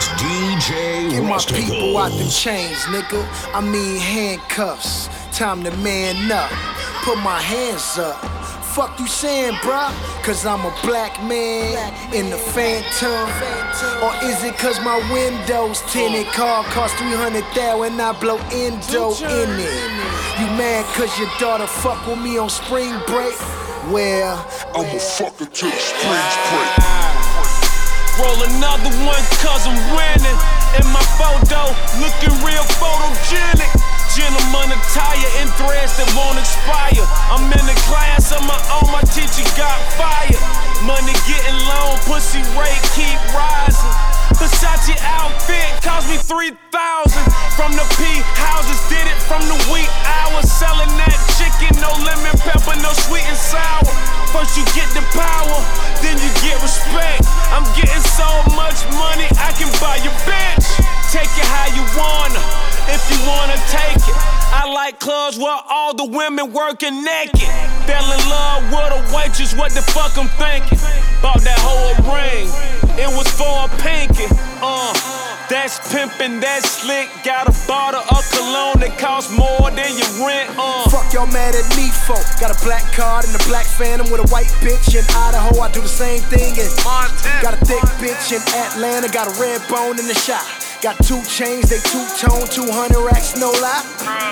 DJ Get my Rustical. people out the chains, nigga. I mean handcuffs. Time to man up. Put my hands up. Fuck you saying, bruh? Cause I'm a black man in the Phantom. Or is it cause my windows tinted? Car cost 300,000 and I blow endo in it. You mad cause your daughter fuck with me on spring break? Well, I'ma fuck it till the springs break. Roll another one cause I'm winning. In my photo, looking real photogenic. Gentleman attire in threads that won't expire. I'm in the class of my own, my teacher got fired. Money getting low, pussy rate keep rising. Versace outfit cost me 3,000. From the P houses, did it from the wee hours. Selling that chicken, no lemon pepper, no sweet and sour. First you get the power, then you get respect. I'm getting so much money, I can buy your bitch. Take it how you wanna, if you wanna take it. I like clubs where all the women working naked. Fell in love with a waitress, what the fuck I'm thinking? Bought that whole ring, it was for a pinky. That's pimpin', that's slick. Got a bottle of cologne that costs more than your rent. Fuck y'all mad at me for. Got a black card and a black Phantom with a white bitch in Idaho. I do the same thing in Montana. Got a thick bitch in Atlanta. Got a red bone in the shop. Got 2 chains, they two-tone, 200 racks, no lie.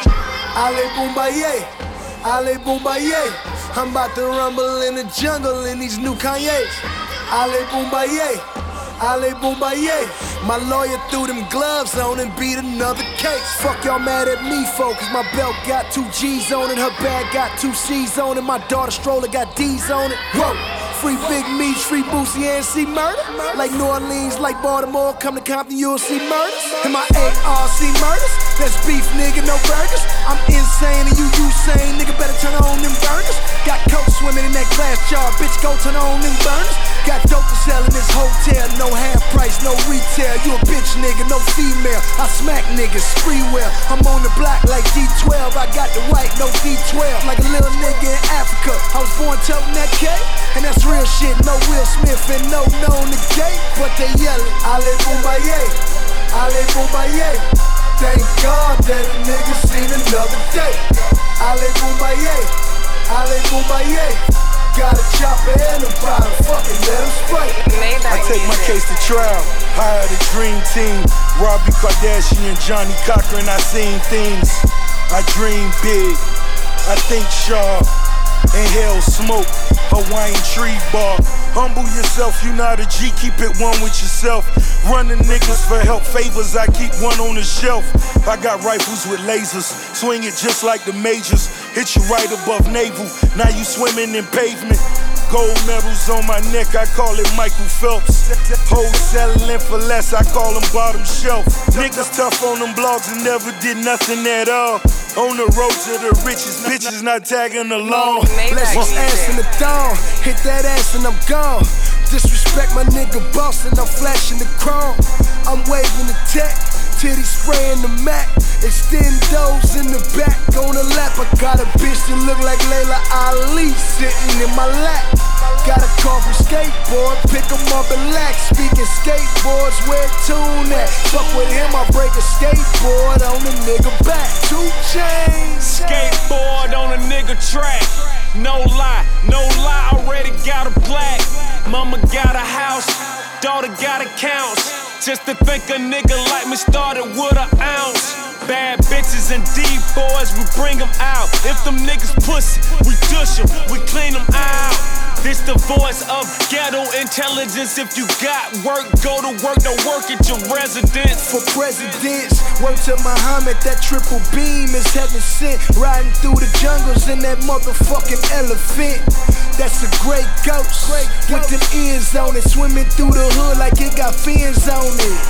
Ale Boombaye, Ale Boombaye. I'm about to rumble in the jungle in these new Kanye's. Ale Boombaye, Ale Boombaye. My lawyer threw them gloves on and beat another case. Fuck y'all mad at me for, cause my belt got 2 G's on it. Her bag got 2 C's on it. My daughter stroller got D's on it. Whoa. Free Big Meech, free Boosie, and see murder. Like New Orleans, like Baltimore, come to Compton, you'll see murders. And my ARC murders, that's beef, nigga, no burgers. I'm insane and you sane, nigga, better turn on them burners. Got coke swimming in that glass jar, bitch, go turn on them burners. Got dope to sell in this hotel, no half price, no retail. You a bitch, nigga, no female. I smack niggas, free will. I'm on the block like D12, I got the white, no D12. Like a little nigga in Africa, I was born toting that K. And that's real shit, no Will Smith and no known the gate. But they yelling, Ale Boombaye, Ale Boombaye. Thank God that a nigga seen another day. Ale Boombaye, Ale Boombaye. Got a chopper and a bottle, fucking let him spray. I take my case to trial, hire the dream team. Robbie Kardashian, Johnny Cochran, I seen things. I dream big, I think sharp. Inhale smoke, Hawaiian tree bark. Humble yourself, you not a G, keep it one with yourself. Running niggas for help favors, I keep one on the shelf. I got rifles with lasers, swing it just like the majors. Hit you right above navel, now you swimming in pavement. Gold medals on my neck, I call it Michael Phelps. Hoes settling for less, I call them bottom shelf. Niggas tough on them blogs and never did nothing at all. On the road to the riches, bitches not tagging along. Bless my ass in the dawn, hit that ass and I'm gone. Disrespect my nigga boss and I'm flashing the chrome. I'm waving the tech, titty spraying the Mac. Extend those in the back on the lap. I got a bitch that look like Layla Ali sitting in my lap. Got a car from skateboard, pick 'em up and lax. Speaking skateboards, where tune at? Fuck with him, I break a skateboard on the nigga back. 2 chains. Skateboard on a nigga track. No lie, already got a black. Mama got a house, daughter got accounts. Just to think a nigga like me started with an ounce. Bad bitches and D-boys, we bring them out. If them niggas pussy, we dush them, we clean them out. This the voice of ghetto intelligence. If you got work, go to work, don't work at your residence. For presidents, word to Muhammad, that triple beam is heaven sent. Riding through the jungles in that motherfucking elephant. That's a great ghost, with them ears on it. Swimming through the hood like it got fins on it.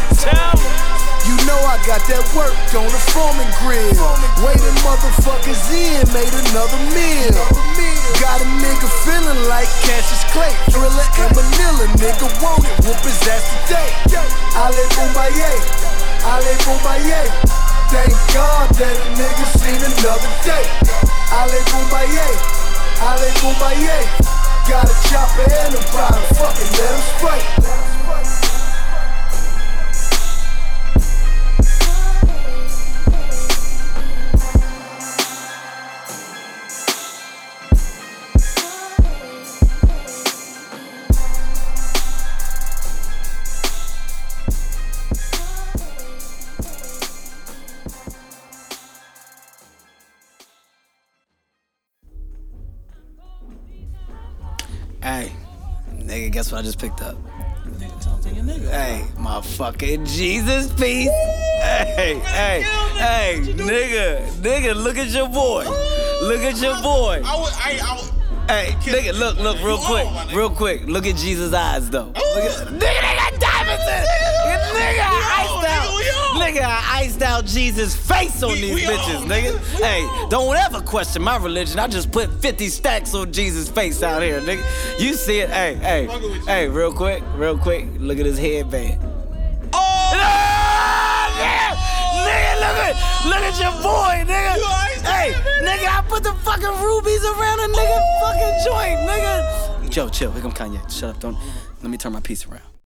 You know I got that work on the Foreman grill. Waiting motherfuckers in, made another meal. Got a nigga feeling like Cassius Clay. Thriller and Manila, nigga want it, whoop his ass today. Ale Boombaye, Ale Boombaye. Thank God that a nigga seen another day. Ale Boombaye, Ale Boombaye. Got a chopper and a bottle, fucking let him spray. guess what I just picked up? Hey, motherfucking Jesus piece. Hey, nigga, look at your boy. Look at your boy. Hey, nigga, look, real quick. Look at Jesus' eyes, though. Nigga, they got diamonds in it. Nigga, I iced out Jesus' face on these bitches, nigga. Hey, don't ever question my religion. I just put 50 stacks on Jesus' face out here, nigga. You see it? Hey, real quick. Look at his headband. Nigga, look at your boy, nigga. Hey, nigga, I put the fucking rubies around a nigga fucking joint, nigga. Chill. Here come Kanye. Shut up, let me turn my piece around.